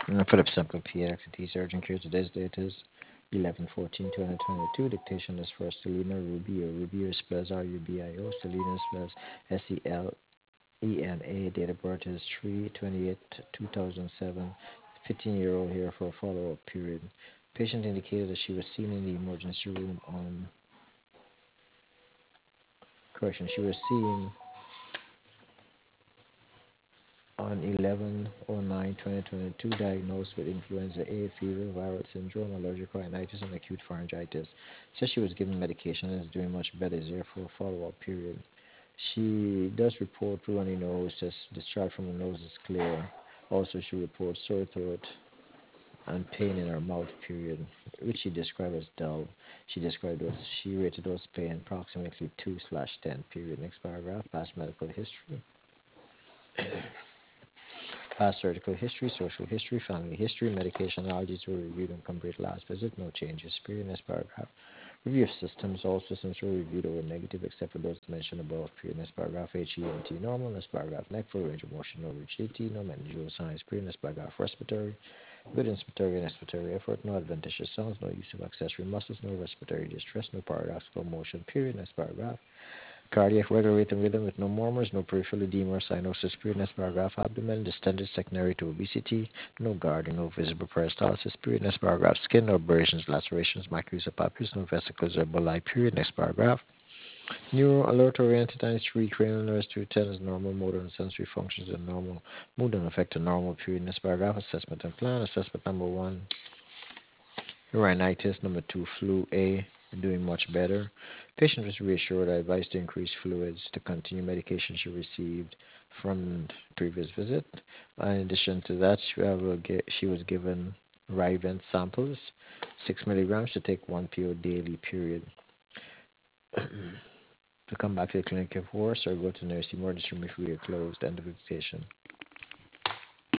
Philip Simple PX T Surgeon Care. Today's date is 11/14/2022. Dictation is for Selena Rubio. Rubio spells RUBIO. Selena spells SELENA. Date of birth is 3/28/2007. 15-year-old here for a follow-up period. Patient indicated that she was seen in the emergency room on correction. She was seen on 11/09/2022, diagnosed with influenza A, fever, viral syndrome, allergic rhinitis, and acute pharyngitis. Says she was given medication and is doing much better. Is here for a follow-up period. She does report runny nose, says discharge from the nose is clear. Also, she reports sore throat and pain in her mouth, period, which she described as dull. She rated those pain approximately 2/10, period. Next paragraph, past medical history. Past surgical history, social history, family history, medication allergies were reviewed and compared last visit. No changes. Period. Next paragraph. Review of systems. All systems were reviewed or were negative except for those mentioned above. Period. Next paragraph. HENT normal. Next paragraph. Neck full range of motion. No rigidity. No meningeal signs. Period. Next paragraph. Respiratory. Good inspiratory and expiratory effort. No adventitious sounds. No use of accessory muscles. No respiratory distress. No paradoxical motion. Period. Next paragraph. Cardiac regular rate and rhythm with no murmurs, no peripheral edema or cyanosis. Period. Next paragraph. Abdomen distended secondary to obesity. No guarding, no visible peristalsis. Period. Next paragraph. Skin, no abrasions, lacerations, maculae, papules, no vesicles or bulli. Period. Next paragraph. Neuro alert oriented and three cranial nerves to attend as normal motor and sensory functions and normal mood and affect a normal. Period. Next paragraph. Assessment and plan. Assessment number one. Rhinitis. Number two, flu A, doing much better. Patient was reassured, advised to increase fluids to continue medication she received from previous visit. In addition to that, she was given Rivent samples, 6 milligrams to take 1 PO daily, period. To come back to the clinic if worse, or go to nurse emergency room if we are closed. End of dictation.